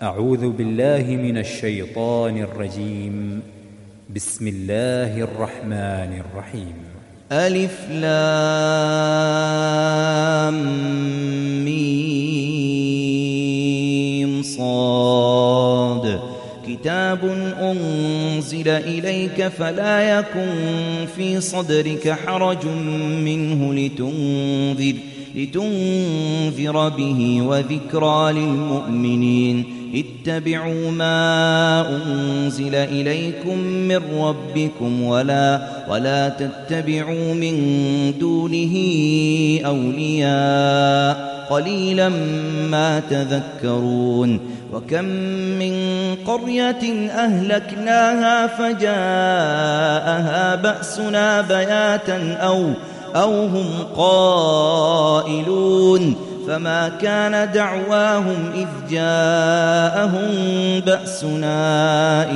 أعوذ بالله من الشيطان الرجيم. بسم الله الرحمن الرحيم. ألف لام ميم صاد. كتاب أنزل إليك فلا يكن في صدرك حرج منه لتنذر به وذكرى للمؤمنين. اتبعوا ما أنزل إليكم من ربكم ولا تتبعوا من دونه أولياء قليلا ما تذكرون. وكم من قرية أهلكناها فجاءها بأسنا بياتا أو هم قائلون. فما كان دعواهم إذ جاءهم بأسنا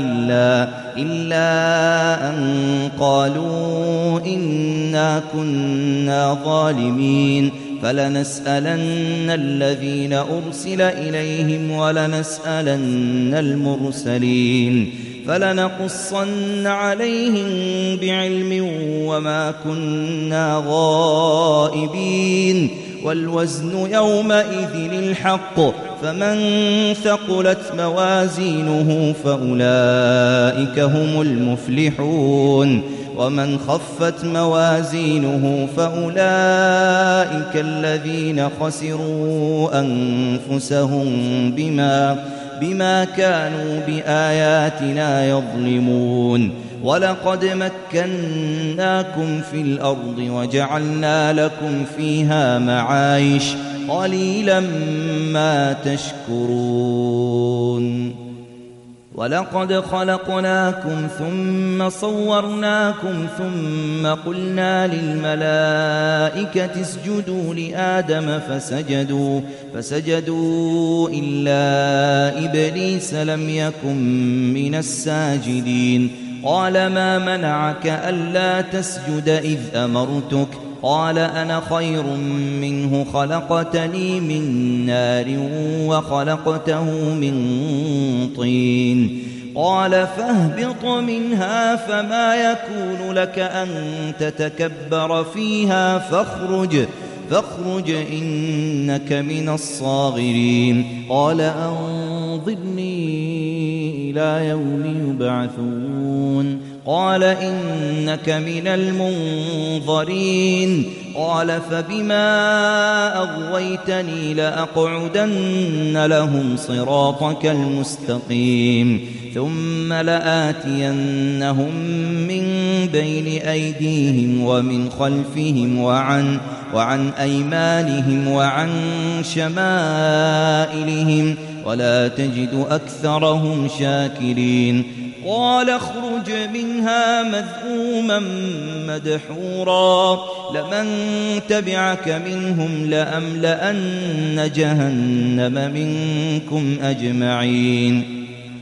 إلا أن قالوا إنا كنا ظالمين. فلنسألن الذين أرسل إليهم ولنسألن المرسلين. فلنقصن عليهم بعلم وما كنا غائبين. والوزن يومئذ الحق. فمن ثقلت موازينه فأولئك هم المفلحون. ومن خفت موازينه فأولئك الذين خسروا أنفسهم بما كانوا بآياتنا يظلمون. ولقد مكناكم في الأرض وجعلنا لكم فيها معايش قليلا ما تشكرون. ولقد خلقناكم ثم صورناكم ثم قلنا للملائكة اسجدوا لآدم فسجدوا إلا إبليس لم يكن من الساجدين. قال ما منعك ألا تسجد إذ أمرتك؟ قال أنا خير منه خلقتني من نار وخلقته من طين. قال فاهبط منها فما يكون لك أن تتكبر فيها فاخرج إنك من الصاغرين. قال أنظرني إلى يوم يبعثون. قال إنك من المنظرين. قال فبما أغويتني لأقعدن لهم صراطك المستقيم ثم لآتينهم من بين أيديهم ومن خلفهم وعن أيمانهم وعن شمائلهم ولا تجد أكثرهم شاكرين. قال اخرج منها مذءوما مدحورا لمن تبعك منهم لأملأن جهنم منكم أجمعين.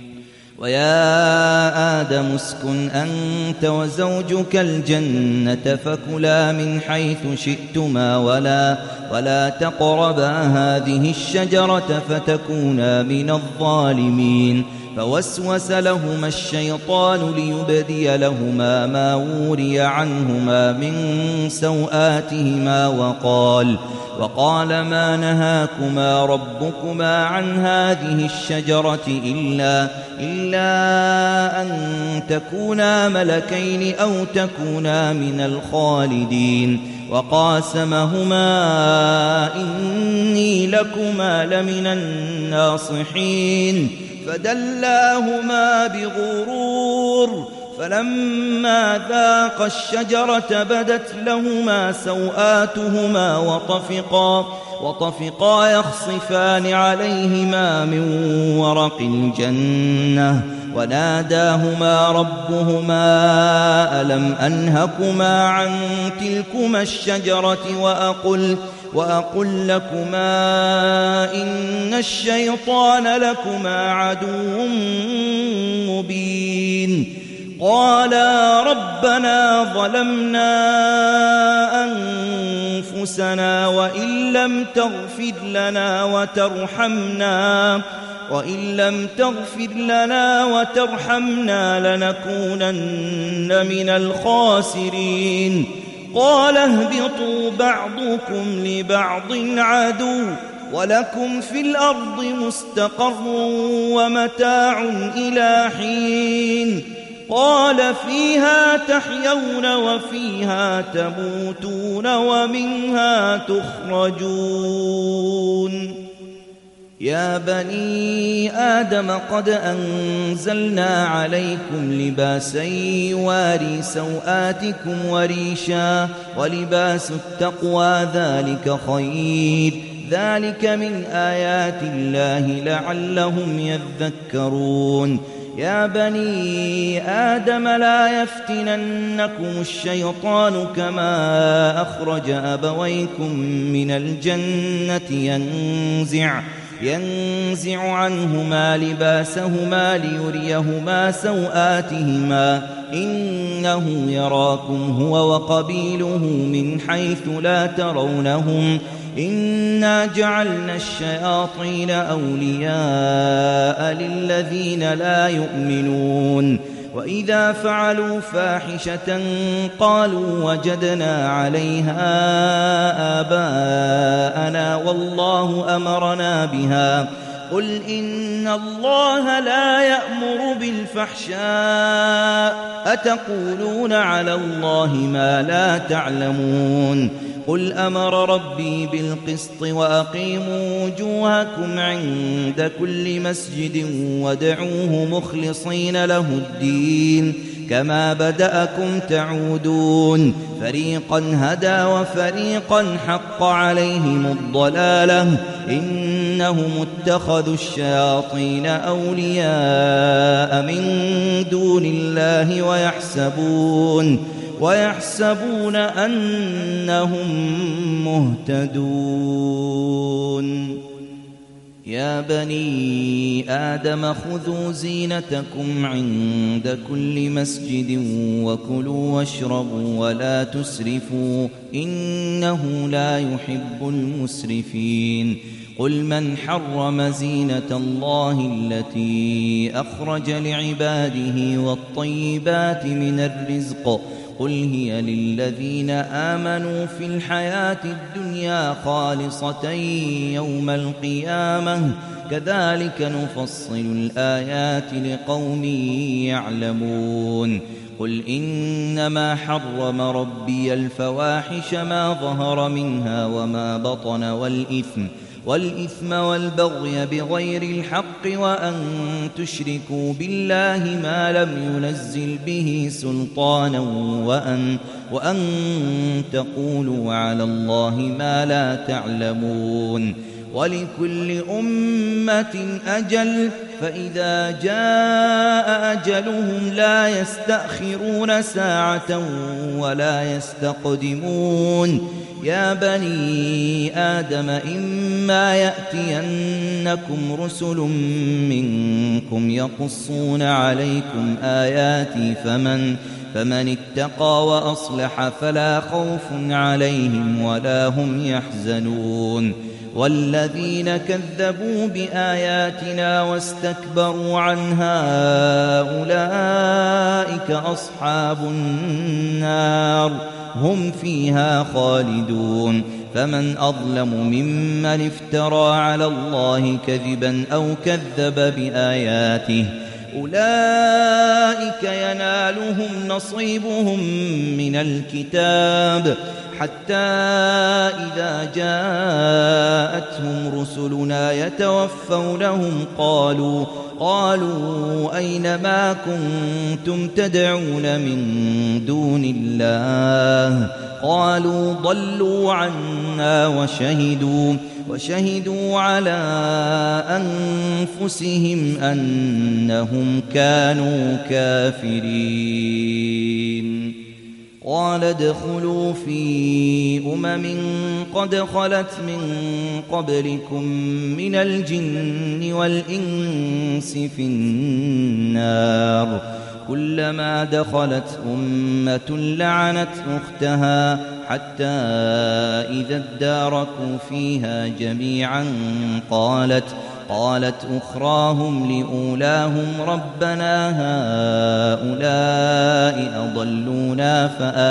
ويا آدم اسكن أنت وزوجك الجنة فكلا من حيث شئتما ولا تقربا هذه الشجرة فتكونا من الظالمين. فوسوس لهما الشيطان ليبدي لهما ما وري عنهما من سوآتهما وقال ما نهاكما ربكما عن هذه الشجرة إلا أن تكونا ملكين أو تكونا من الخالدين. وقاسمهما إني لكما لمن الناصحين. فدلاهما بغرور فلما ذاقا الشجرة بدت لهما سوآتهما وطفقا يخصفان عليهما من ورق الجنة. وناداهما ربهما ألم أنهكما عن تلكما الشجرة وأقل لكما إن الشيطان لكما عدو مبين. قالا ربنا ظلمنا أنفسنا وإن لم تغفر لنا وإن لم تغفر لنا وترحمنا لنكونن من الخاسرين قال اهبطوا بعضكم لبعض عدو ولكم في الأرض مستقر ومتاع إلى حين قال فيها تحيون وفيها تموتون ومنها تخرجون يا بني آدم قد أنزلنا عليكم لباسا يواري سوآتكم وريشا ولباس التقوى ذلك خير ذلك من آيات الله لعلهم يذكرون يا بني آدم لا يفتننكم الشيطان كما أخرج أبويكم من الجنة ينزع عنهما لباسهما ليريهما سوآتهما إنه يراكم هو وقبيله من حيث لا ترونهم إنا جعلنا الشياطين أولياء للذين لا يؤمنون وإذا فعلوا فاحشة قالوا وجدنا عليها آباءنا والله أمرنا بها قل إن الله لا يأمر بالفحشاء أتقولون على الله ما لا تعلمون قل أمر ربي بالقسط وأقيموا وجوهكم عند كل مسجد وادعوه مخلصين له الدين كما بدأكم تعودون فريقا هدى وفريقا حق عليهم الضلالة إنهم اتخذوا الشياطين أولياء من دون الله ويحسبون أنهم مهتدون يا بني آدم خذوا زينتكم عند كل مسجد وكلوا واشربوا ولا تسرفوا إنه لا يحب المسرفين قل من حرم زينة الله التي أخرج لعباده والطيبات من الرزق قل هي للذين آمنوا في الحياة الدنيا خالصة يوم القيامة كذلك نفصل الآيات لقوم يعلمون قل إنما حرم ربي الفواحش ما ظهر منها وما بطن والإثم والبغي بغير الحق وأن تشركوا بالله ما لم ينزل به سلطانا وأن تقولوا على الله ما لا تعلمون ولكل أمة أجل فإذا جاء أجلهم لا يستأخرون ساعة ولا يستقدمون يا بني آدم إما يأتينكم رسل منكم يقصون عليكم آياتي فمن اتقى وأصلح فلا خوف عليهم ولا هم يحزنون والذين كذبوا بآياتنا واستكبروا عنها أولئك أصحاب النار هم فيها خالدون فمن أظلم ممن افترى على الله كذبا أو كذب بآياته أولئك ينالهم نصيبهم من الكتاب حتى إذا جاءتهم رسلنا يتوفونهم قالوا أين ما كنتم تدعون من دون الله قالوا ضلوا عنا وشهدوا على أنفسهم أنهم كانوا كافرين قال ادخلوا في قد خلت من قبلكم من الجن والإنس في النار كلما دخلت أمة لعنت أختها حتى إذا اداركوا فيها جميعا قالت أخراهم لأولاهم ربنا هؤلاء أضلونا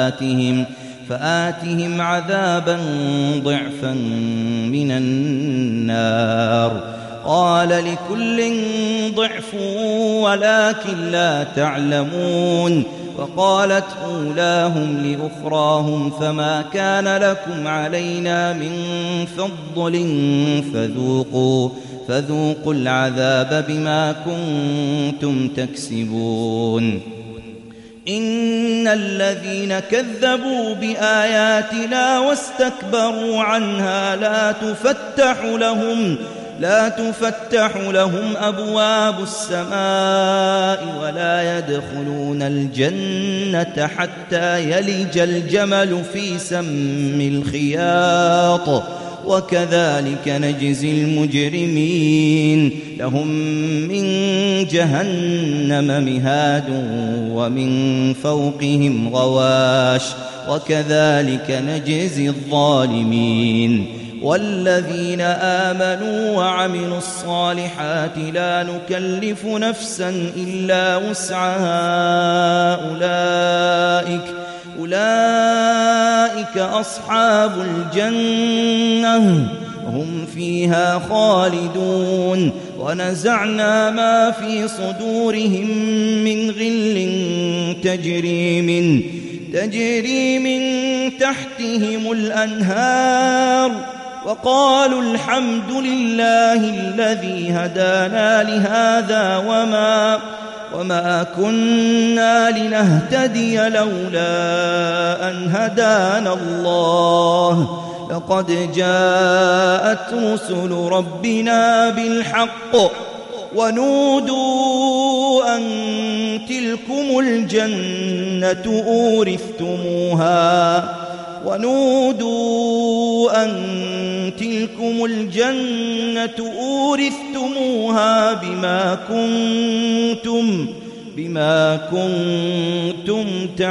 فآتهم عذابا ضعفا من النار. قال لكل ضعف ولكن لا تعلمون. وقالت أولاهم لأخراهم فما كان لكم علينا من فضل فذوقوا العذاب بما كنتم تكسبون. إن الذين كذبوا بآياتنا واستكبروا عنها لا تفتح لهم أبواب السماء ولا يدخلون الجنة حتى يلج الجمل في سم الخياط وكذلك نجزي المجرمين. لهم من جهنم مهاد ومن فوقهم غواش وكذلك نجزي الظالمين. والذين آمنوا وعملوا الصالحات لا نكلف نفسا إلا وسعها أولئك أصحاب الجنة هم فيها خالدون. ونزعنا ما في صدورهم من غل تجري من تحتهم الأنهار وقالوا الحمد لله الذي هدانا لهذا وما كنا لنهتدي لولا أن هدانا الله لقد جاءت رسل ربنا بالحق ونودوا أن تلكم الجنة أورثتموها بما كنتم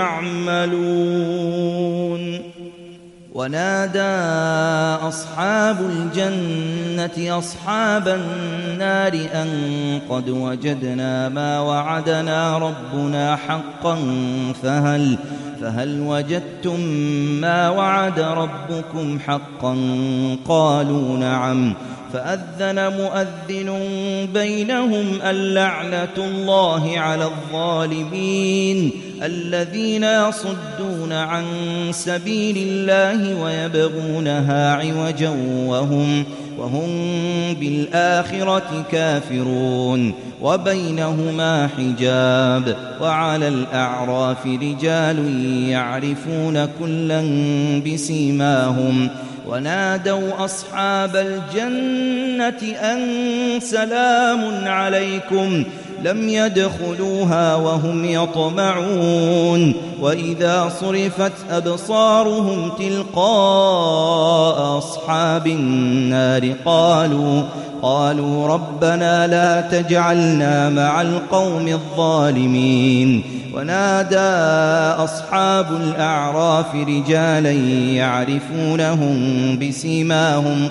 تعملون. ونادى أصحاب الجنة أصحاب النار أن قد وجدنا ما وعدنا ربنا حقا فهل وجدتم ما وعد ربكم حقا؟ قالوا نعم. فأذن مؤذن بينهم اللعنة الله على الظالمين الذين يصدون عن سبيل الله ويبغونها عوجا وهم بالآخرة كافرون. وبينهما حجاب. وعلى الأعراف رجال يعرفون كلا بسيماهم ونادوا أصحاب الجنة أن سلام عليكم لم يدخلوها وهم يطمعون. وإذا صرفت أبصارهم تلقاء أصحاب النار قالوا ربنا لا تجعلنا مع القوم الظالمين. ونادى أصحاب الأعراف رجالا يعرفونهم بسيماهم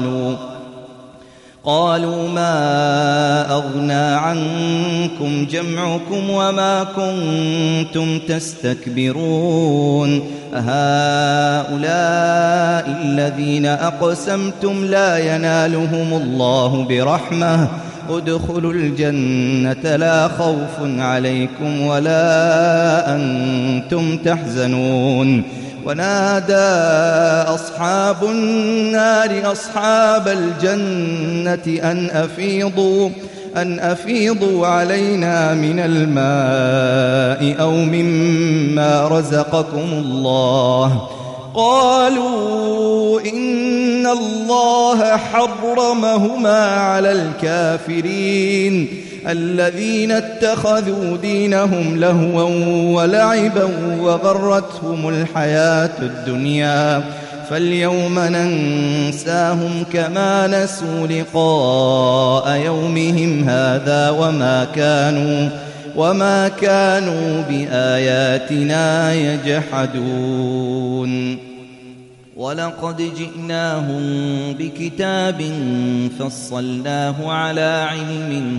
قالوا ما أغنى عنكم جمعكم وما كنتم تستكبرون أهؤلاء الذين أقسمتم لا ينالهم الله برحمة ادخلوا الجنة لا خوف عليكم ولا أنتم تحزنون. ونادى أصحاب النار أصحاب الجنة أن أفيضوا علينا من الماء أو مما رزقكم الله. قالوا إن الله حرمهما على الكافرين الذين اتخذوا دينهم لهوا ولعبا وغرتهم الحياة الدنيا فاليوم ننساهم كما نسوا لقاء يومهم هذا وما كانوا بآياتنا يجحدون. ولقد جئناهم بكتاب فصلناه على علم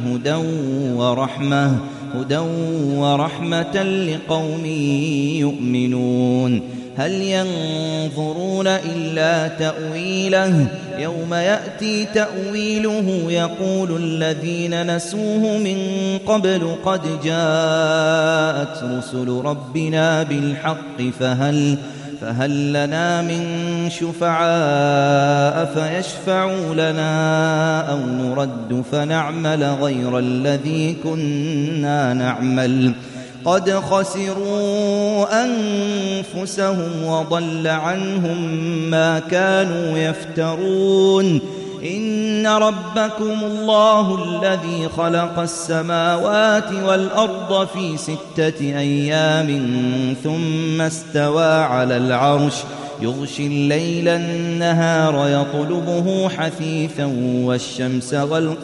هدى ورحمة لقوم يؤمنون هل ينظرون إلا تأويله يوم يأتي تأويله يقول الذين نسوه من قبل قد جاءت رسل ربنا بالحق فهل لنا من شفعاء فيشفعوا لنا أو نرد فنعمل غير الذي كنا نعمل قد خسروا أنفسهم وضل عنهم ما كانوا يفترون إن ربكم الله الذي خلق السماوات والأرض في 6 أيام ثم استوى على العرش يغشي الليل النهار يطلبه حثيثا والشمس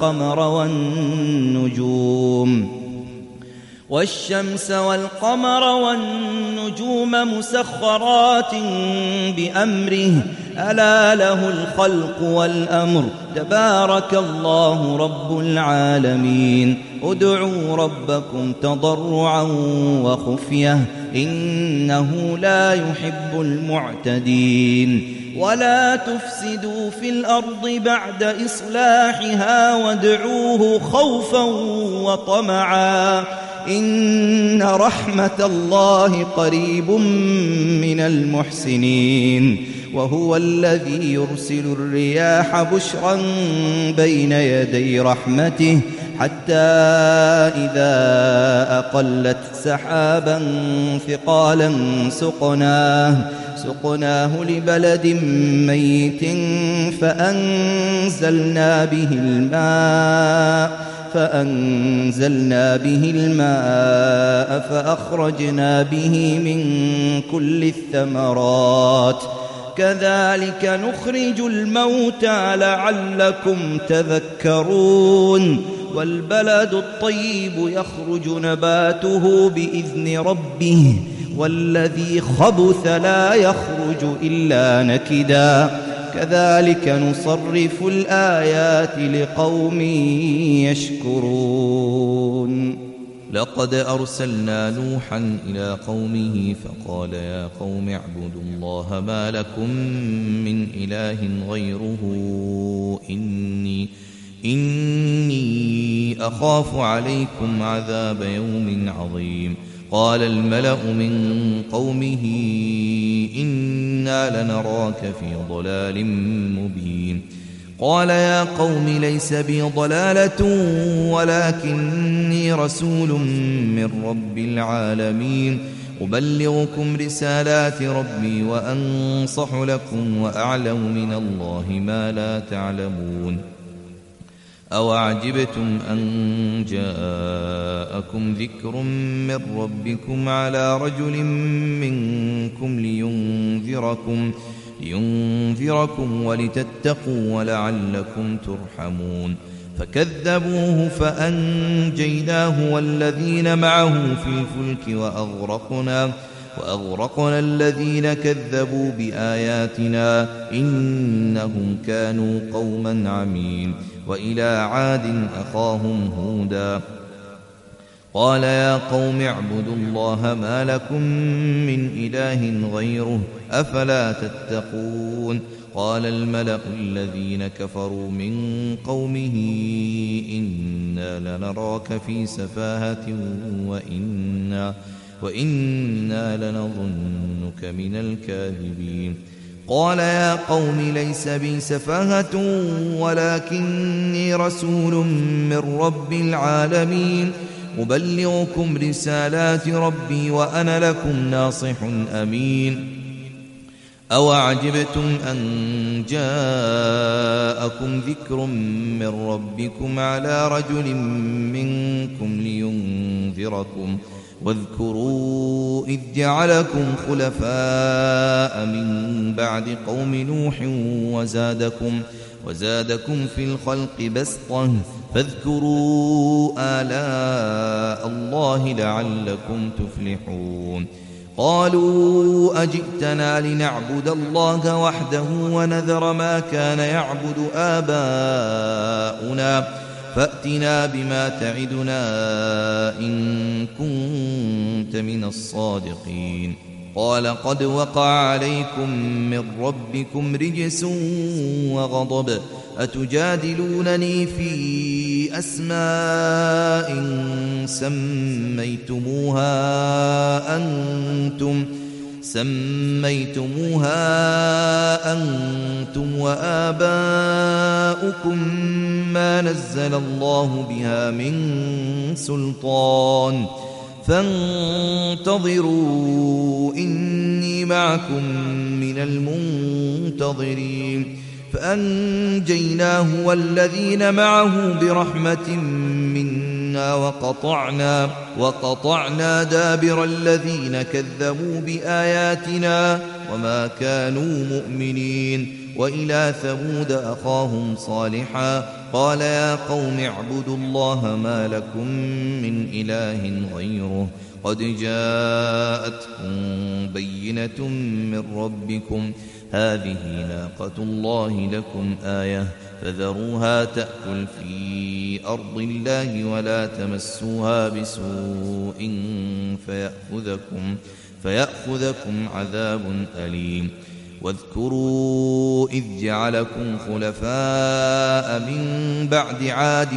والقمر والنجوم مسخرات بأمره ألا له الخلق والأمر تبارك الله رب العالمين ادعوا ربكم تضرعا وخفية إنه لا يحب المعتدين ولا تفسدوا في الأرض بعد إصلاحها وادعوه خوفا وطمعا إن رحمة الله قريب من المحسنين وهو الذي يرسل الرياح بشرا بين يدي رحمته حتى إذا أقلت سحابا ثقالا سقناه لبلد ميت فأنزلنا به الماء فأخرجنا به من كل الثمرات كذلك نخرج الموتى لعلكم تذكرون والبلد الطيب يخرج نباته بإذن ربه والذي خبث لا يخرج إلا نكدا كذلك نصرف الآيات لقوم يشكرون لقد أرسلنا نوحا إلى قومه فقال يا قوم اعبدوا الله ما لكم من إله غيره إني أخاف عليكم عذاب يوم عظيم قال الملأ من قومه إنا لنراك في ضلال مبين قال يا قوم ليس بي ضلالة ولكني رسول من رب العالمين أبلغكم رسالات ربي وأنصح لكم وأعلم من الله ما لا تعلمون أوعجبتم أن جاءكم ذكر من ربكم على رجل منكم لينذركم ولتتقوا ولعلكم ترحمون فكذبوه فأنجيناه والذين معه في الفلك وأغرقنا الذين كذبوا بآياتنا إنهم كانوا قوما عمين وإلى عاد أخاهم هودا قال يا قوم اعبدوا الله ما لكم من إله غيره أفلا تتقون قال الملأ الذين كفروا من قومه إنا لنراك في سفاهة وإنا لنظنك من الكاذبين قال يا قوم ليس بي سفاهة ولكني رسول من رب العالمين أبلغكم رسالات ربي وأنا لكم ناصح أمين أوعجبتم أن جاءكم ذكر من ربكم على رجل منكم لينذركم واذكروا إذ جعلكم خلفاء من بعد قوم نوح وزادكم في الخلق بسطة فاذكروا آلاء الله لعلكم تفلحون قالوا أجئتنا لنعبد الله وحده ونذر ما كان يعبد آباؤنا فأتنا بما تعدنا إن كنت من الصادقين قال قد وقع عليكم من ربكم رجس وغضب أتجادلونني في أسماء سميتموها أنتم وآباؤكم ما نزل الله بها من سلطان فانتظروا إني معكم من المنتظرين فأنجيناه والذين معه برحمة منا وقطعنا دابر الذين كذبوا بآياتنا وما كانوا مؤمنين وإلى ثمود أخاهم صالحا قال يا قوم اعبدوا الله ما لكم من إله غيره قد جاءتكم بينة من ربكم هذه ناقة الله لكم آية فذروها تأكل في أرض الله ولا تمسوها بسوء فيأخذكم عذاب أليم واذكروا إذ جعلكم خلفاء من بعد عاد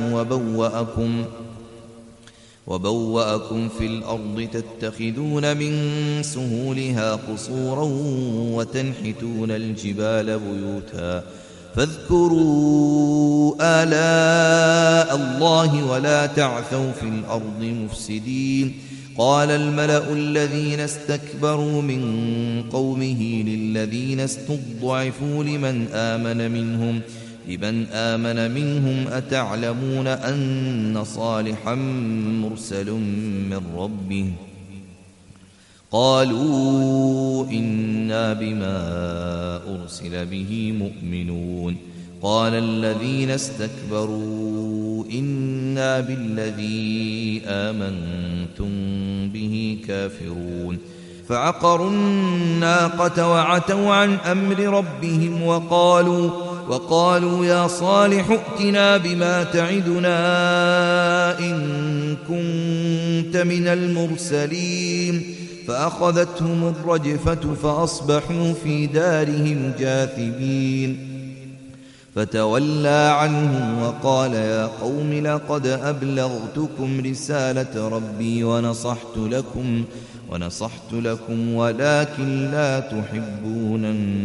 وبوأكم في الأرض تتخذون من سهولها قصورا وتنحتون الجبال بيوتا فاذكروا آلاء الله ولا تعثوا في الأرض مفسدين قال الملأ الذين استكبروا من قومه للذين استضعفوا لمن آمن منهم أتعلمون أن صالحا مرسل من ربه قالوا إنا بما أرسل به مؤمنون قال الذين استكبروا إنا بالذي آمنتم به كافرون فعقروا الناقة وعتوا عن أمر ربهم وقالوا يا صالح ائتنا بما تعدنا إن كنت من المرسلين فأخذتهم الرجفة فأصبحوا في دارهم جاثمين فتولى عنهم وقال يا قوم لقد أبلغتكم رسالة ربي ونصحت لكم ولكن لا تحبون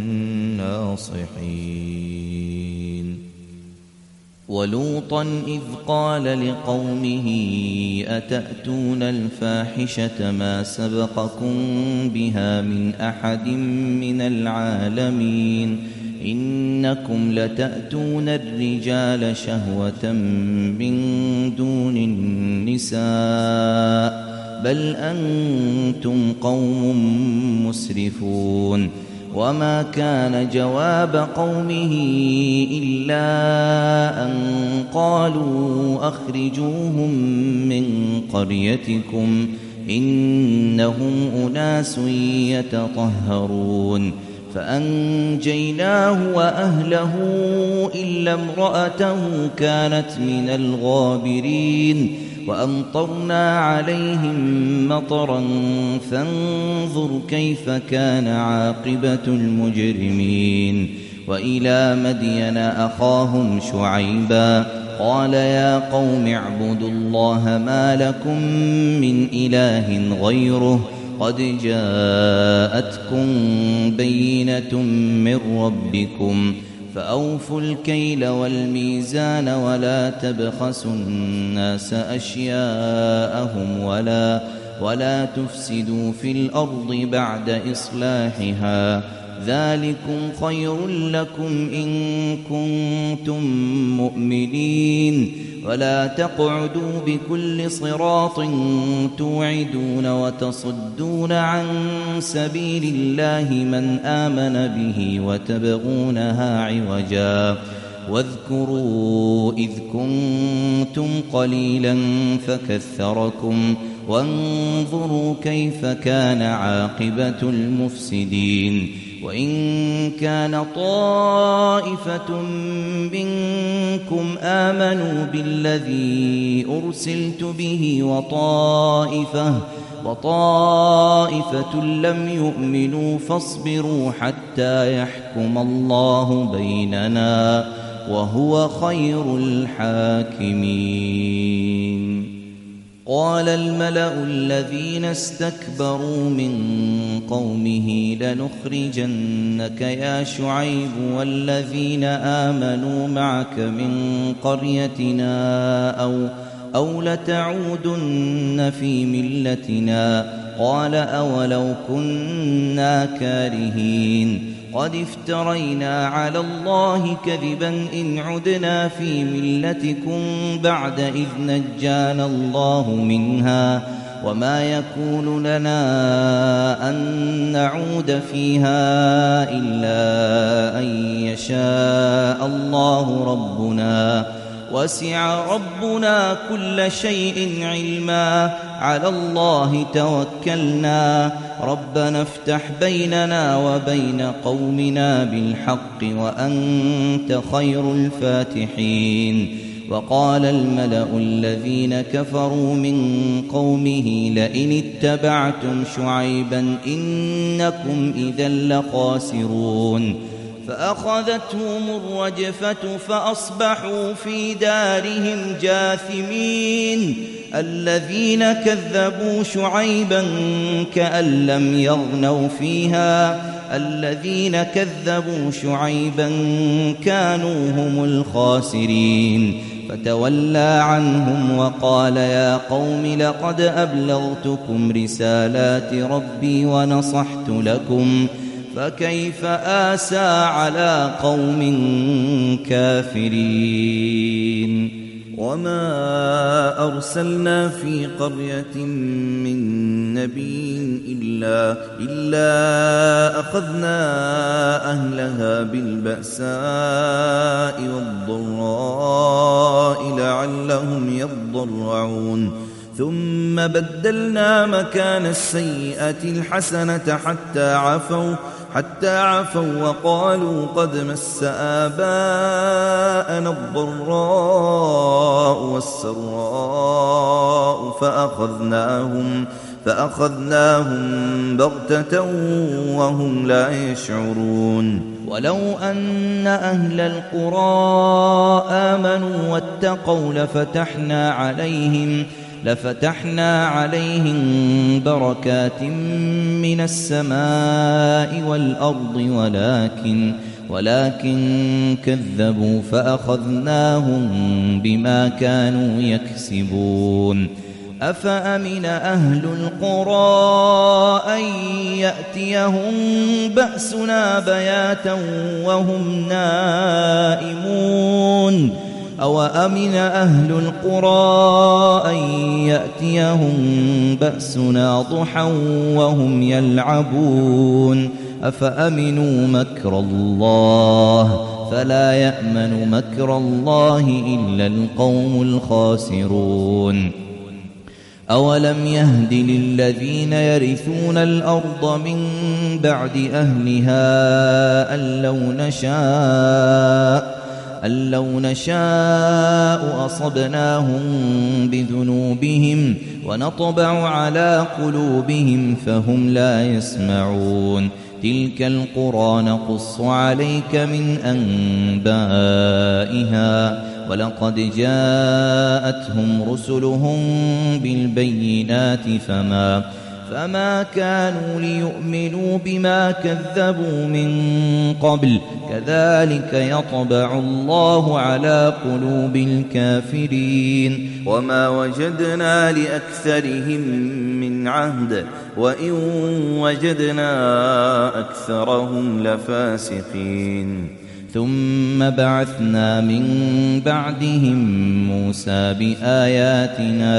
الناصحين ولوطا إذ قال لقومه أتأتون الفاحشة ما سبقكم بها من أحد من العالمين إنكم لتأتون الرجال شهوة من دون النساء بل أنتم قوم مسرفون وما كان جواب قومه إلا أن قالوا أخرجوهم من قريتكم إنهم أناس يتطهرون فأنجيناه وأهله إلا امرأته كانت من الغابرين وأمطرنا عليهم مطرا فانظر كيف كان عاقبة المجرمين وإلى مدين أخاهم شعيبا قال يا قوم اعبدوا الله ما لكم من إله غيره قد جاءتكم بينة من ربكم فأوفوا الكيل والميزان ولا تبخسوا الناس أشياءهم ولا تفسدوا في الأرض بعد إصلاحها ذلكم خير لكم إن كنتم مؤمنين ولا تقعدوا بكل صراط توعدون وتصدون عن سبيل الله من آمن به وتبغونها عوجا واذكروا إذ كنتم قليلا فكثركم وانظروا كيف كان عاقبة المفسدين وإن كان طائفة منكم آمنوا بالذي أرسلت به وطائفة لم يؤمنوا فاصبروا حتى يحكم الله بيننا وهو خير الحاكمين. قال الملأ الذين استكبروا من قومه لنخرجنك يا شعيب والذين آمنوا معك من قريتنا أو لتعودن في ملتنا. قال أولو كنا كارهين قد افترينا على الله كذبا إن عدنا في ملتكم بعد إذ نجانا الله منها وما يكون لنا أن نعود فيها إلا أن يشاء الله ربنا وسع ربنا كل شيء علما على الله توكلنا ربنا افتح بيننا وبين قومنا بالحق وأنت خير الفاتحين. وقال الملأ الذين كفروا من قومه لئن اتبعتم شعيبا إنكم إذا لخاسرون. فأخذتهم الرجفة فأصبحوا في دارهم جاثمين. الذين كذبوا شعيبا كأن لم يغنوا فيها الذين كذبوا شعيبا كانوا هم الخاسرين. فتولى عنهم وقال يا قوم لقد أبلغتكم رسالات ربي ونصحت لكم فكيف آسى على قوم كافرين. وما أرسلنا في قرية من نبي إلا أخذنا أهلها بالبأساء والضراء لعلهم يضرعون ثم بدلنا مكان السيئة الحسنة حتى عفوا وقالوا قد مس آباءنا الضراء والسراء فأخذناهم بغتة وهم لا يشعرون. ولو أن أهل القرى آمنوا واتقوا لفتحنا عليهم بركات من السماء والأرض ولكن كذبوا فأخذناهم بما كانوا يكسبون. أفأمن أهل القرى أن يأتيهم بأسنا بياتا وهم نائمون أو أمن أهل القرى أن يأتيهم بأسنا ضحى وهم يلعبون أفأمنوا مكر الله فلا يأمن مكر الله إلا القوم الخاسرون. أولم يهد للذين يرثون الأرض من بعد أهلها أن لو نشاء أصبناهم بذنوبهم ونطبع على قلوبهم فهم لا يسمعون. تلك القرى نقص عليك من أنبائها ولقد جاءتهم رسلهم بالبينات فما كانوا ليؤمنوا بما كذبوا من قبل كذلك يطبع الله على قلوب الكافرين. وما وجدنا لأكثرهم من عهد وإن وجدنا أكثرهم لفاسقين. ثم بعثنا من بعدهم موسى بآياتنا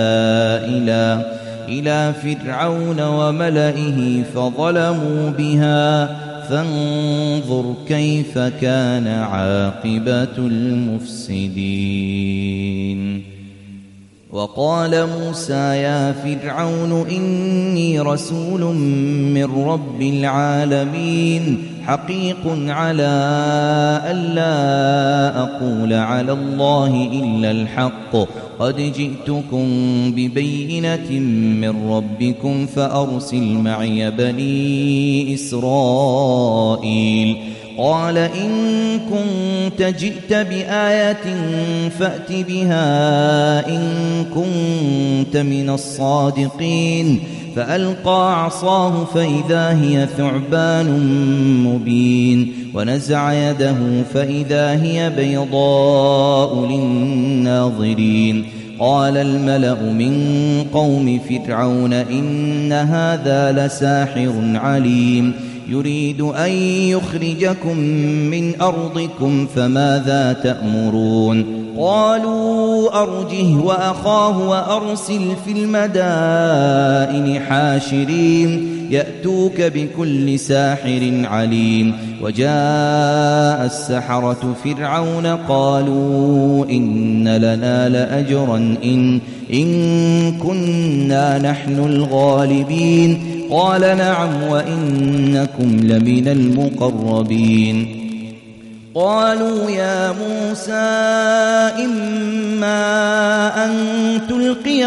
إلى فرعون وملئه فظلموا بها فانظر كيف كان عاقبة المفسدين. وقال موسى يا فرعون إني رسول من رب العالمين حقيق على ألا أقول على الله إلا الحق قد جئتكم ببينة من ربكم فأرسل معي بني إسرائيل قال إن كنت جئت بآية فأت بها إن كنت من الصادقين فألقى عصاه فإذا هي ثعبان مبين ونزع يده فإذا هي بيضاء للناظرين قال الملأ من قوم فرعون إن هذا لساحر عليم يريد أن يخرجكم من أرضكم فماذا تأمرون قالوا أرجه وأخاه وأرسل في المدائن حاشرين يأتوك بكل ساحر عليم وجاء السحرة فرعون قالوا إن لنا لأجرا إن كنا نحن الغالبين قال نعم وإنكم لمن المقربين قالوا يا موسى إما أن تلقي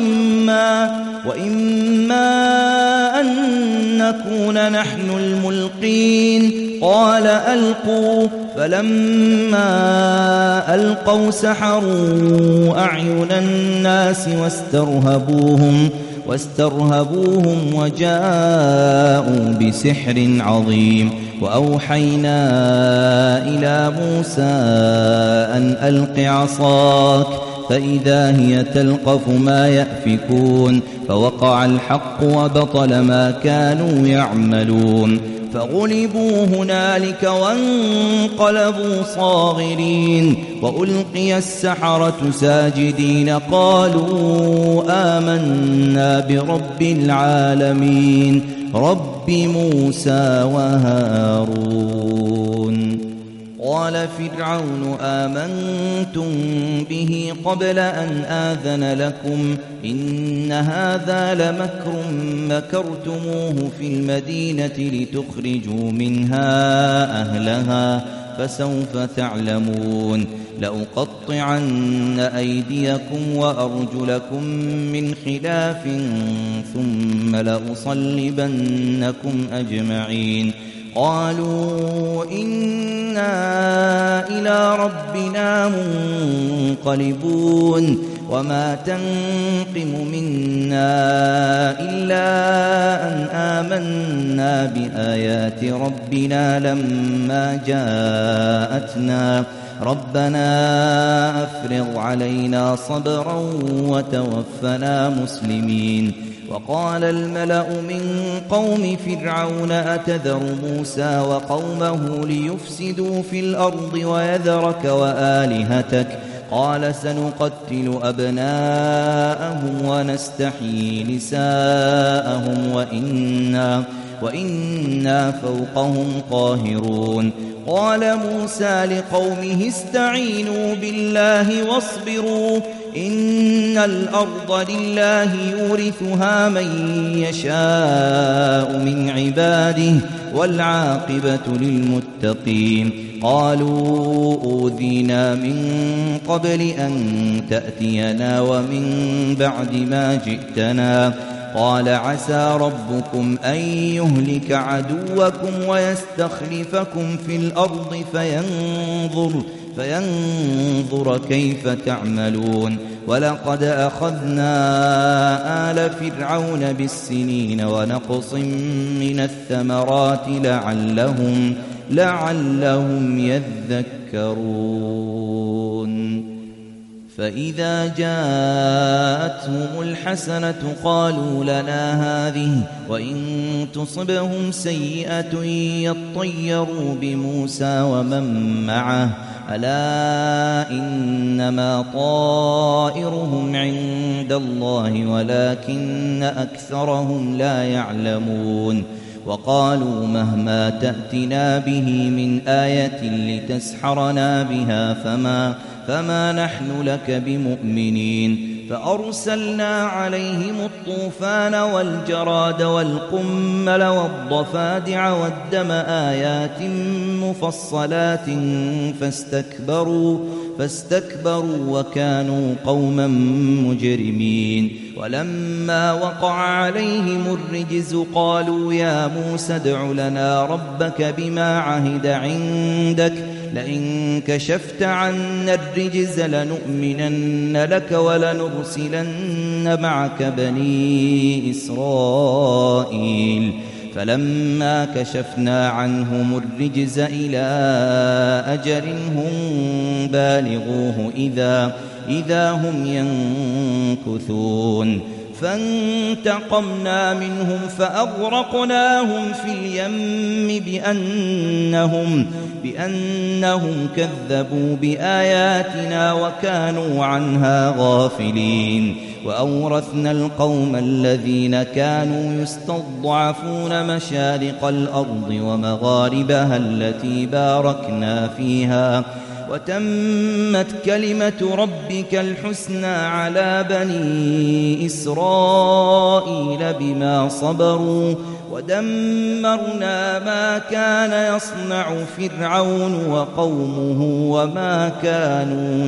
وإما أن نكون نحن الملقين قال ألقوا فلما ألقوا سحروا أعين الناس واسترهبوهم وجاءوا بسحر عظيم وأوحينا إلى موسى أن ألق عصاك فإذا هي تلقف ما يأفكون فوقع الحق وبطل ما كانوا يعملون فغلبوا هنالك وانقلبوا صاغرين وألقي السحرة ساجدين قالوا آمنا برب العالمين رب موسى وهارون قال فرعون آمنتم به قبل أن آذن لكم إن هذا لمكر مكرتموه في المدينة لتخرجوا منها أهلها فسوف تعلمون لأقطعن أيديكم وأرجلكم من خلاف ثم لأصلبنكم أجمعين قالوا إنا إلى ربنا منقلبون وما تنقم منا إلا أن آمنا بآيات ربنا لما جاءتنا ربنا أفرغ علينا صبرا وتوفنا مسلمين وقال الملأ من قوم فرعون أتذر موسى وقومه ليفسدوا في الأرض ويذرك وآلهتك قال سنقتل أبناءهم ونستحيي نساءهم وإنا فوقهم قاهرون قال موسى لقومه استعينوا بالله واصبروا إن الأرض لله يورثها من يشاء من عباده والعاقبة للمتقين قالوا أوذينا من قبل أن تأتينا ومن بعد ما جئتنا قال عسى ربكم أن يهلك عدوكم ويستخلفكم في الأرض فينظر كيف تعملون ولقد أخذنا آل فرعون بالسنين ونقص من الثمرات لعلهم يذكرون فإذا جاءتهم الحسنة قالوا لنا هذه وإن تصبهم سيئة يطيروا بموسى ومن معه ألا إنما طائرهم عند الله ولكن أكثرهم لا يعلمون وقالوا مهما تأتنا به من آية لتسحرنا بها فما نحن لك بمؤمنين فأرسلنا عليهم الطوفان والجراد والقمل والضفادع والدم آيات مفصلات فاستكبروا وكانوا قوما مجرمين ولما وقع عليهم الرجز قالوا يا موسى ادع لنا ربك بما عهد عندك لئن كشفت عنا الرجز لنؤمنن لك ولنرسلن معك بني إسرائيل فلما كشفنا عنهم الرجز إلى أجل هم بالغوه إذا هم ينكثون فانتقمنا منهم فأغرقناهم في اليم بأنهم كذبوا بآياتنا وكانوا عنها غافلين وأورثنا القوم الذين كانوا يستضعفون مشارق الأرض ومغاربها التي باركنا فيها وتمت كلمة ربك الحسنى على بني إسرائيل بما صبروا ودمرنا ما كان يصنع فرعون وقومه وما كانوا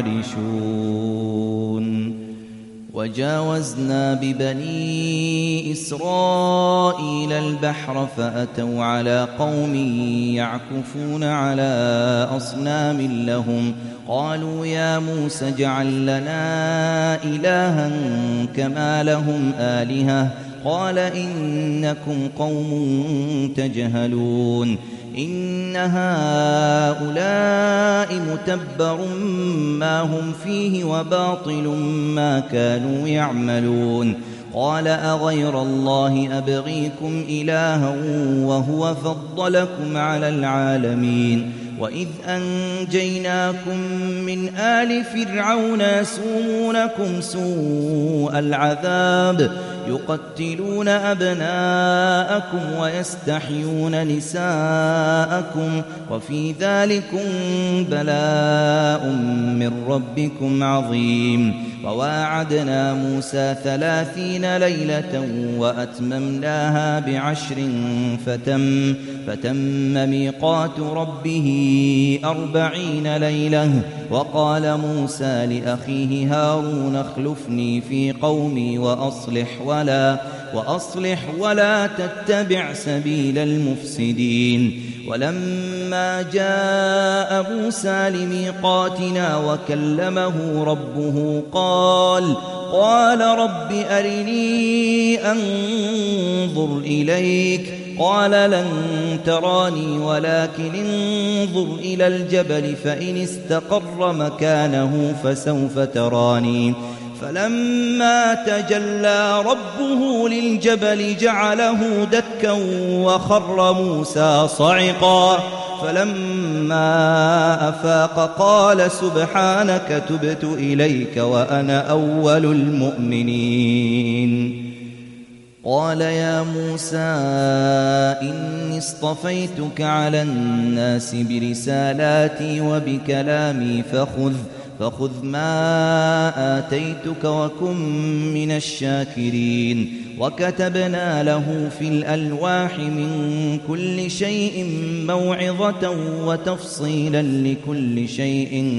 يعرشون وجاوزنا ببني إسرائيل البحر فأتوا على قوم يعكفون على أصنام لهم قالوا يا موسى اجعل لنا إلها كما لهم آلهة قال إنكم قوم تجهلون إن هؤلاء متبر ما هم فيه وباطل ما كانوا يعملون قال أغير الله أبغيكم إلها وهو فضلكم على العالمين وإذ أنجيناكم من آل فرعون يسومونكم سوء العذاب يقتلون أبناءكم ويستحيون نساءكم وفي ذلكم بلاء من ربكم عظيم وواعدنا موسى 30 ليلة وأتممناها ب10 فتم ميقات ربه 40 ليلة وقال موسى لأخيه هارون اخلفني في قومي وأصلح ولا تتبع سبيل المفسدين ولما جاء موسى لميقاتنا وكلمه ربه قال رب أرني أنظر إليك قال لن تراني ولكن انظر إلى الجبل فإن استقر مكانه فسوف تراني فلما تجلى ربه للجبل جعله دكا وخر موسى صعقا فلما أفاق قال سبحانك تبت إليك وأنا أول المؤمنين قال يا موسى إني اصطفيتك على الناس برسالاتي وبكلامي فخذ ما آتيتك وكن من الشاكرين وكتبنا له في الألواح من كل شيء موعظة وتفصيلا لكل شيء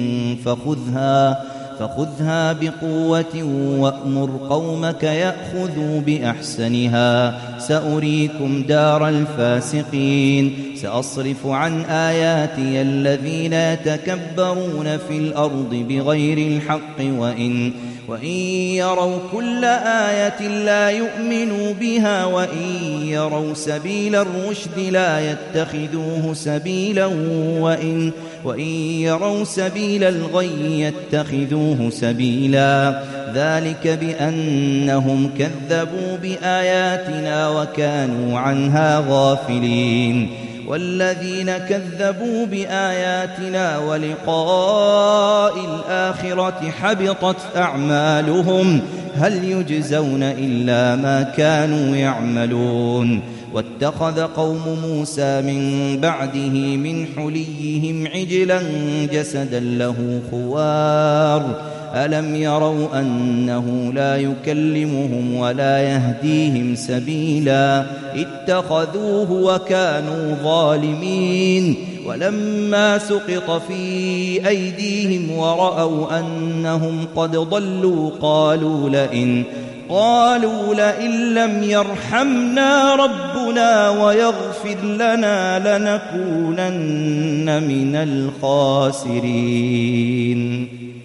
فخذها بقوة وأمر قومك يأخذوا بأحسنها سأريكم دار الفاسقين سأصرف عن آياتي الذين يتكبرون في الأرض بغير الحق وإن يروا كل آية لا يؤمنوا بها وإن يروا سبيل الرشد لا يتخذوه سبيلا وإن يروا سبيل الغي يتخذوه سبيلا ذلك بأنهم كذبوا بآياتنا وكانوا عنها غافلين والذين كذبوا بآياتنا ولقاء الآخرة حبطت أعمالهم هل يجزون إلا ما كانوا يعملون واتخذ قوم موسى من بعده من حليهم عجلا جسدا له خوار ألم يروا أنه لا يكلمهم ولا يهديهم سبيلا اتخذوه وكانوا ظالمين ولما سقط في أيديهم ورأوا أنهم قد ضلوا قالوا لئن لم يرحمنا ربنا ويغفر لنا لنكونن من الخاسرين.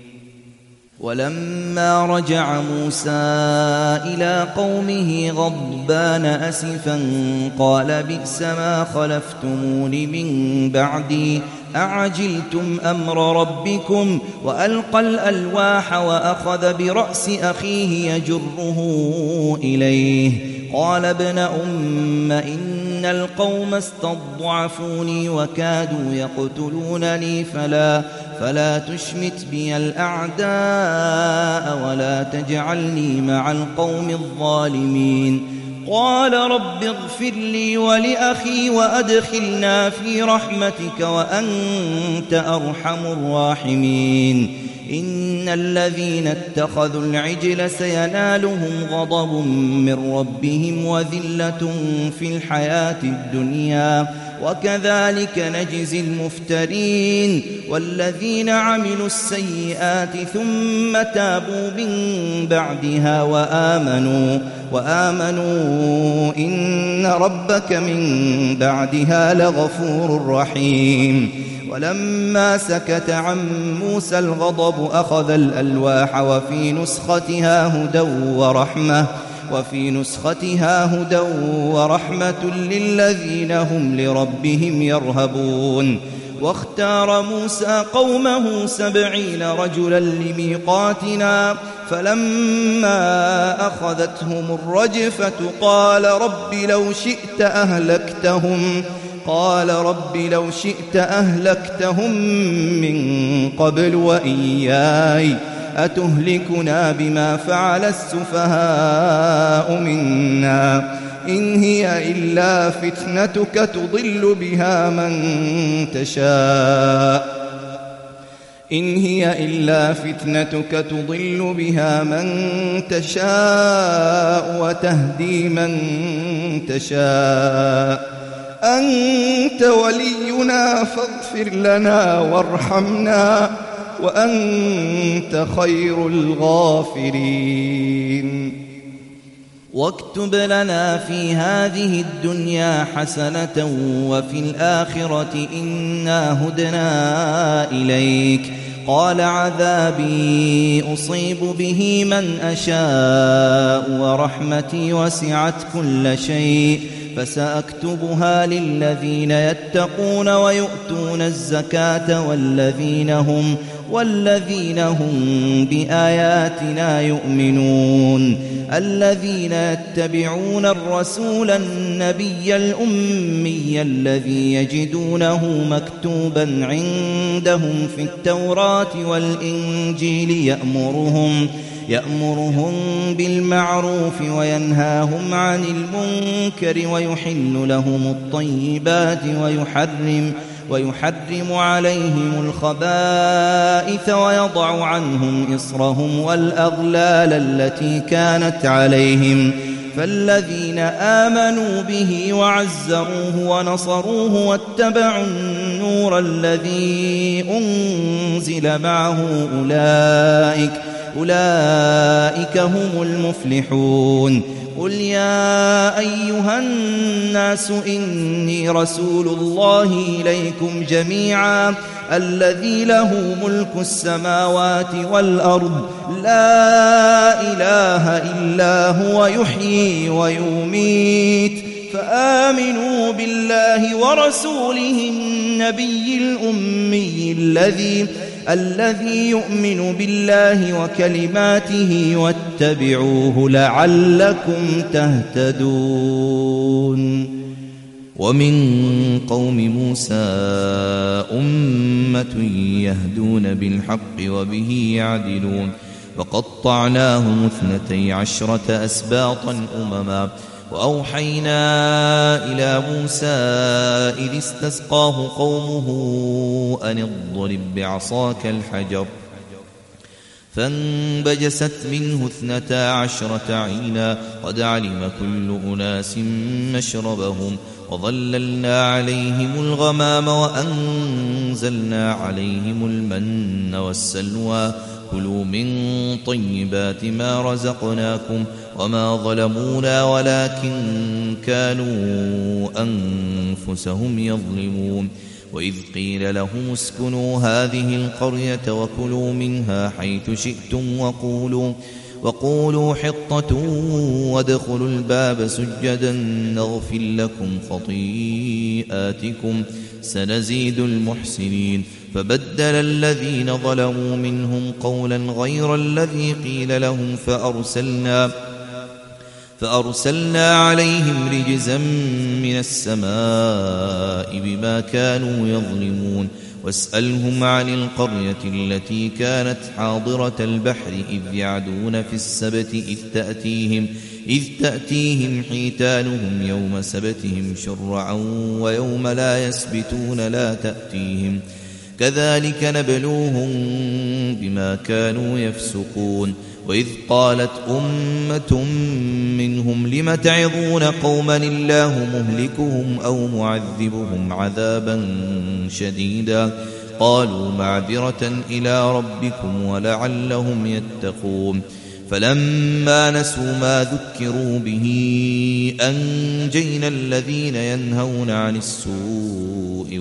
ولما رجع موسى إلى قومه غضبان أسفا قال بئس ما خلفتمون من بعدي أعجلتم أمر ربكم وألقى الألواح وأخذ برأس أخيه يجره إليه قال ابن أم إن القوم استضعفوني وكادوا يقتلونني فلا تشمت بي الأعداء ولا تجعلني مع القوم الظالمين. قال رب اغفر لي ولأخي وأدخلنا في رحمتك وأنت أرحم الراحمين. إن الذين اتخذوا العجل سينالهم غضب من ربهم وذلة في الحياة الدنيا وكذلك نجزي المفترين. والذين عملوا السيئات ثم تابوا من بعدها وآمنوا إن ربك من بعدها لغفور رحيم. ولما سكت عن موسى الغضب أخذ الألواح وفي نسختها هدى ورحمة للذين هم لربهم يرهبون. واختار موسى قومه 70 رجلا لميقاتنا فلما أخذتهم الرجفة قال رب لو شئت أهلكتهم من قبل وإياي أتهلكنا بما فعل السفهاء منا إن هي إلا فتنتك تضل بها من تشاء وتهدي من تشاء أنت ولينا فاغفر لنا وارحمنا وأنت خير الغافرين. واكتب لنا في هذه الدنيا حسنة وفي الآخرة إنا هدنا إليك. قال عذابي أصيب به من أشاء ورحمتي وسعت كل شيء فسأكتبها للذين يتقون ويؤتون الزكاة والذين هم بآياتنا يؤمنون. الذين يتبعون الرسول النبي الأمي الذي يجدونه مكتوبا عندهم في التوراة والإنجيل يأمرهم بالمعروف وينهاهم عن المنكر ويحل لهم الطيبات ويحرم عليهم الخبائث ويضع عنهم إصرهم والأغلال التي كانت عليهم. فالذين آمنوا به وعزروه ونصروه واتبعوا النور الذي أنزل معه أولئك هم المفلحون. قل يا أيها الناس إني رسول الله إليكم جميعا الذي له ملك السماوات والأرض لا إله إلا هو يحيي ويميت فآمنوا بالله ورسوله النبي الأمي الذي يؤمن بالله وكلماته واتبعوه لعلكم تهتدون. ومن قوم موسى أمة يهدون بالحق وبه يعدلون وقطعناهم 12 أسباطا أمما وأوحينا إلى موسى إذ استسقاه قومه أن اضرب بعصاك الحجر فانبجست منه 12 عينا قد علم كل أناس مشربهم وظللنا عليهم الغمام وأنزلنا عليهم المن والسلوى كلوا من طيبات ما رزقناكم وما ظلمونا ولكن كانوا أنفسهم يظلمون وإذ قيل لهم اسكنوا هذه القرية وكلوا منها حيث شئتم وقولوا حطة وادخلوا الباب سجدا نغفر لكم خطيئاتكم سنزيد المحسنين فبدل الذين ظلموا منهم قولا غير الذي قيل لهم فأرسلنا عليهم رجزا من السماء بما كانوا يظلمون واسألهم عن القرية التي كانت حاضرة البحر إذ يعدون في السبت إذ تأتيهم حيتانهم يوم سبتهم شرعا ويوم لا يسبتون لا تأتيهم كذلك نبلوهم بما كانوا يفسقون وإذ قالت أمة منهم لم تعظون قوما الله مهلكهم أو معذبهم عذابا شديدا قالوا معذرة إلى ربكم ولعلهم يتقون فلما نسوا ما ذكروا به أنجينا الذين ينهون عن السوء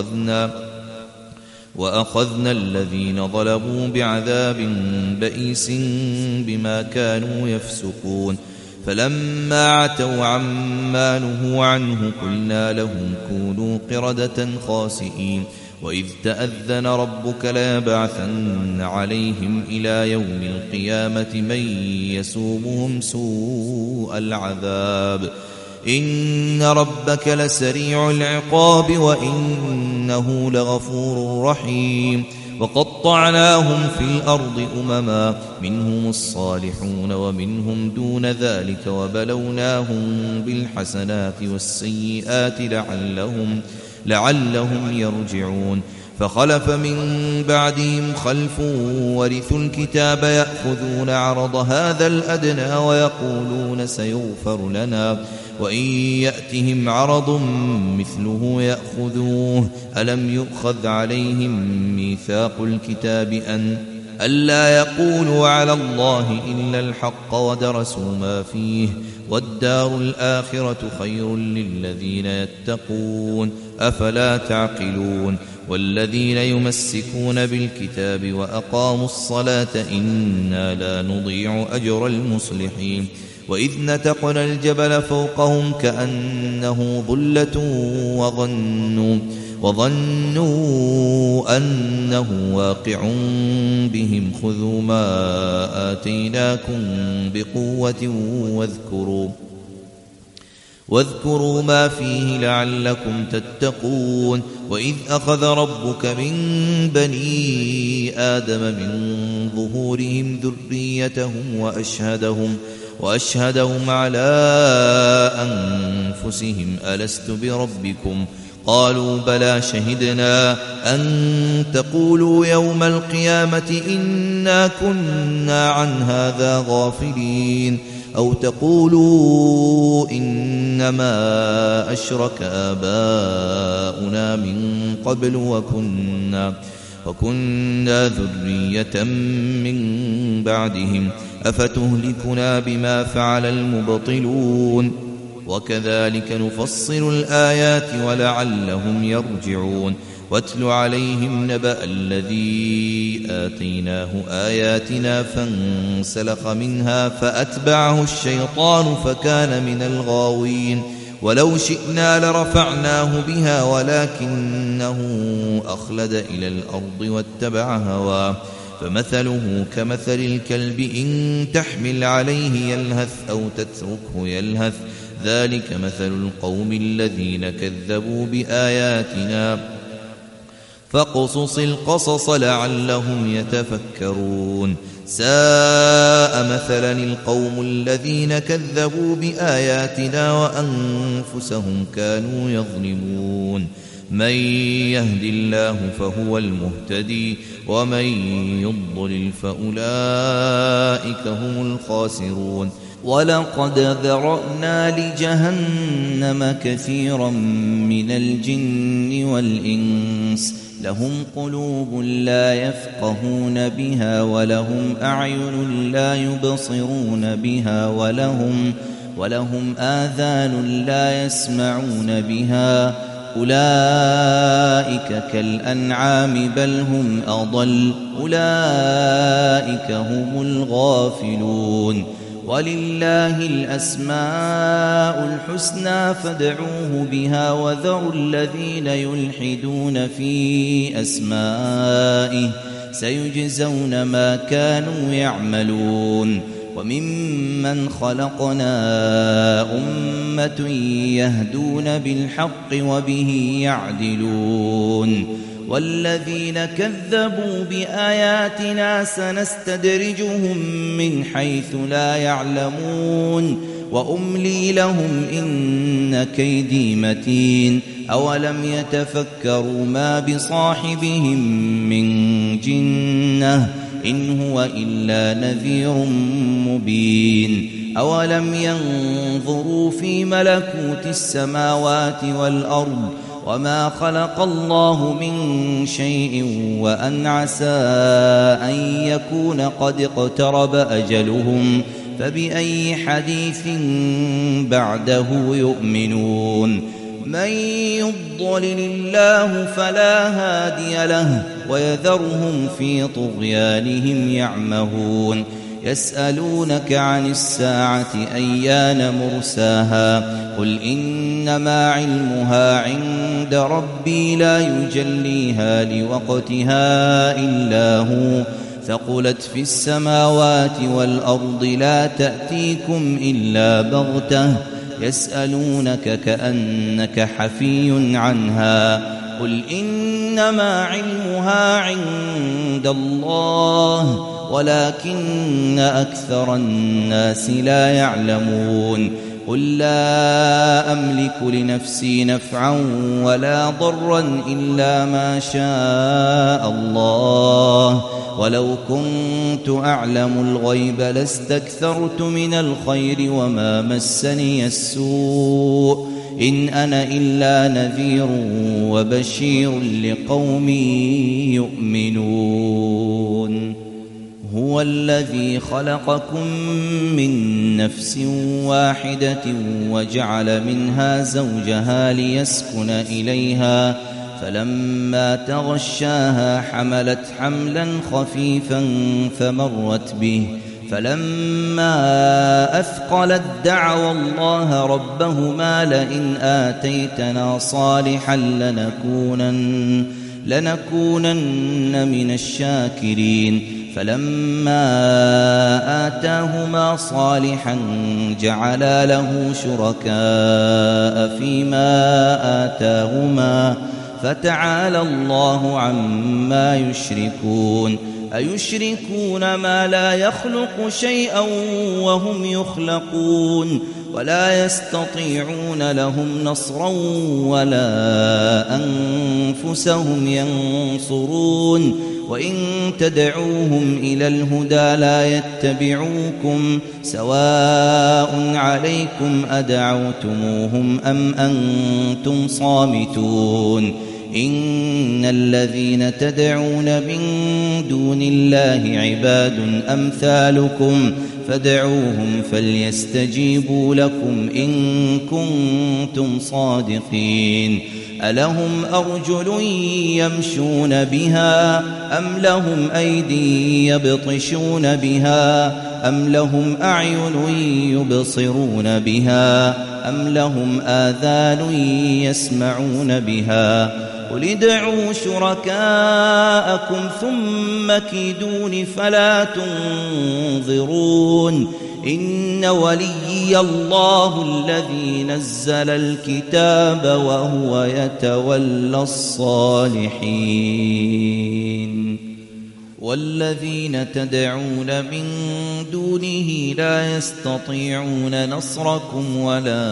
وأخذنا الذين ظلموا بعذاب بئيس بما كانوا يفسقون فلما عتوا عما نهوا عنه قلنا لهم كونوا قردة خاسئين وإذ تأذن ربك ليبعثن عليهم إلى يوم القيامة من يسومهم سوء العذاب إن ربك لسريع العقاب وإنه لغفور رحيم وقطعناهم في الأرض أمما منهم الصالحون ومنهم دون ذلك وبلوناهم بالحسنات والسيئات لعلهم يرجعون فخلف من بعدهم خلف ورثوا الكتاب يأخذون عرض هذا الأدنى ويقولون سيغفر لنا وإن يأتهم عرض مثله يأخذوه ألم يؤخذ عليهم ميثاق الكتاب أن ألا يقولوا على الله إلا الحق ودرسوا ما فيه والدار الآخرة خير للذين يتقون أفلا تعقلون والذين يمسكون بالكتاب وأقاموا الصلاة إنا لا نضيع أجر المصلحين وإذ نتقنا الجبل فوقهم كأنه ظلة وظنوا أنه واقع بهم خذوا ما آتيناكم بقوة واذكروا ما فيه لعلكم تتقون وإذ أخذ ربك من بني آدم من ظهورهم ذريتهم وأشهدهم على أنفسهم ألست بربكم قالوا بلى شهدنا أن تقولوا يوم القيامة إنا كنا عن هذا غافلين أو تقولوا إنما أشرك آباؤنا من قبل وكنا ذرية من بعدهم أفتهلكنا بما فعل المبطلون وكذلك نفصل الآيات ولعلهم يرجعون واتل عليهم نبأ الذي آتيناه آياتنا فانسلخ منها فأتبعه الشيطان فكان من الغاوين ولو شئنا لرفعناه بها ولكنه أخلد إلى الأرض واتبع هواه فمثله كمثل الكلب إن تحمل عليه يلهث أو تتركه يلهث ذلك مثل القوم الذين كذبوا بآياتنا فاقصص القصص لعلهم يتفكرون ساء مثلا القوم الذين كذبوا بآياتنا وأنفسهم كانوا يظلمون من يهد الله فهو المهتدي ومن يضلل فأولئك هم الخاسرون ولقد ذرأنا لجهنم كثيرا من الجن والإنس لهم قلوب لا يفقهون بها ولهم أعين لا يبصرون بها ولهم آذان لا يسمعون بها أولئك كالأنعام بل هم أضل أولئك هم الغافلون ولله الأسماء الحسنى فادعوه بها وذروا الذين يلحدون في أسمائه سيجزون ما كانوا يعملون وممن خلقنا أمة يهدون بالحق وبه يعدلون والذين كذبوا بآياتنا سنستدرجهم من حيث لا يعلمون وأملي لهم إن كيدي متين أولم يتفكروا ما بصاحبهم من جنة إن هو إلا نذير مبين أولم ينظروا في ملكوت السماوات والأرض وما خلق الله من شيء وأن عسى أن يكون قد اقترب أجلهم فبأي حديث بعده يؤمنون من يضلل الله فلا هادي له ويذرهم في طغيانهم يعمهون يسألونك عن الساعة أيان مرساها قل إنما علمها عند ربي لا يجليها لوقتها إلا هو ثقلت في السماوات والأرض لا تأتيكم إلا بغتة يسألونك كأنك حفي عنها قل إنما علمها عند الله ولكن أكثر الناس لا يعلمون قل لا أملك لنفسي نفعا ولا ضرا إلا ما شاء الله ولو كنت أعلم الغيب لاستكثرت من الخير وما مسني السوء إن أنا إلا نذير وبشير لقوم يؤمنون هو الذي خلقكم من نفس واحدة وجعل منها زوجها ليسكن إليها فلما تغشاها حملت حملا خفيفا فمرت به فلما أثقلت دعوا الله ربهما لئن آتيتنا صالحا لنكونن من الشاكرين فلما آتاهما صالحا جعلا له شركاء فيما آتاهما فتعالى الله عما يشركون أيشركون ما لا يخلق شيئا وهم يخلقون ولا يستطيعون لهم نصرا ولا أنفسهم ينصرون وإن تدعوهم إلى الهدى لا يتبعوكم سواء عليكم أدعوتموهم أم أنتم صامتون إن الذين تدعون من دون الله عباد أمثالكم فادعوهم فليستجيبوا لكم إن كنتم صادقين ألهم أرجل يمشون بها أم لهم أيدي يبطشون بها أم لهم أعين يبصرون بها أم لهم آذان يسمعون بها قل ادعوا شركاءكم ثم كيدون فلا تنظرون إن وليي الله الذي نزل الكتاب وهو يتولى الصالحين والذين تدعون من دونه لا يستطيعون نصركم ولا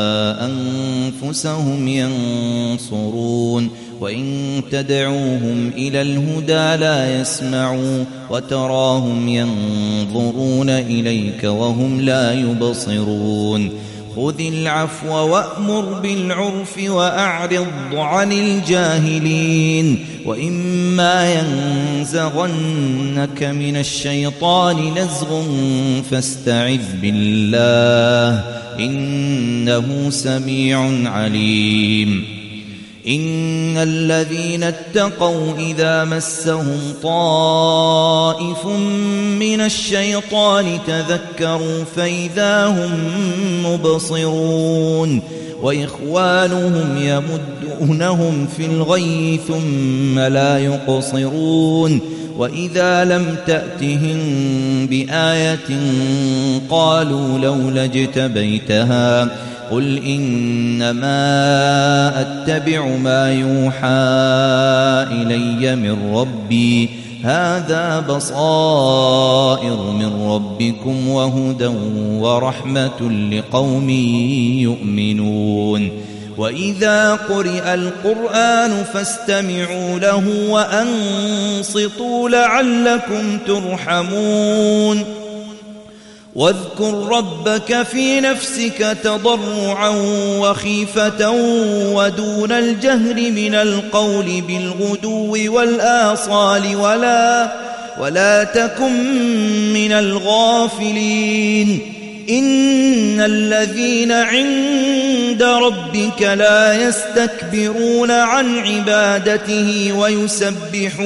أنفسهم ينصرون وإن تدعوهم إلى الهدى لا يسمعوا وتراهم ينظرون إليك وهم لا يبصرون خذ العفو وأمر بالعرف وأعرض عن الجاهلين وإما ينزغنك من الشيطان نزغ فاستعذ بالله إنه سميع عليم إن الذين اتقوا إذا مسهم طائف من الشيطان تذكروا فإذا هم مبصرون وإخوانهم يمدونهم في الغي ثم لا يقصرون وإذا لم تأتهم بآية قالوا لولا اجتبيتها قل إنما أتبع ما يوحى إلي من ربي هذا بصائر من ربكم وهدى ورحمة لقوم يؤمنون وإذا قرئ القرآن فاستمعوا له وأنصتوا لعلكم ترحمون واذكر ربك في نفسك تضرعا وخيفة ودون الجهر من القول بالغدو والآصال ولا تكن من الغافلين إن الذين عند ربك لا يستكبرون عن عبادته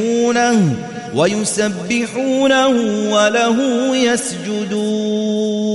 ويسبحونه وله يسجدون